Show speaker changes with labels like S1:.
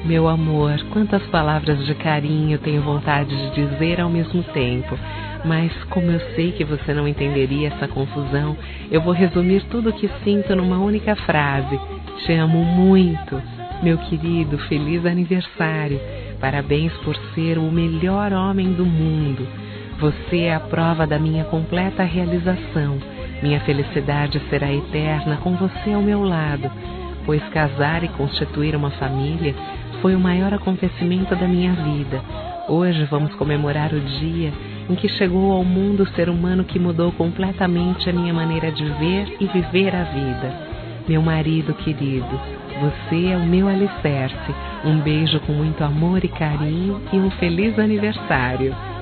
S1: Meu amor, quantas palavras de carinho tenho vontade de dizer ao mesmo tempo, mas como eu sei que você não entenderia essa confusão, eu vou resumir tudo o que sinto numa única frase. Te amo muito. Meu querido, feliz aniversário. Parabéns por ser o melhor homem do mundo. Você é a prova da minha completa realização. Minha felicidade será eterna com você ao meu lado, pois casar e constituir uma família foi o maior acontecimento da minha vida. Hoje vamos comemorar o dia em que chegou ao mundo o ser humano que mudou completamente a minha maneira de ver e viver a vida. Meu marido querido, você é o meu alicerce. Um beijo com muito amor e carinho e um feliz aniversário.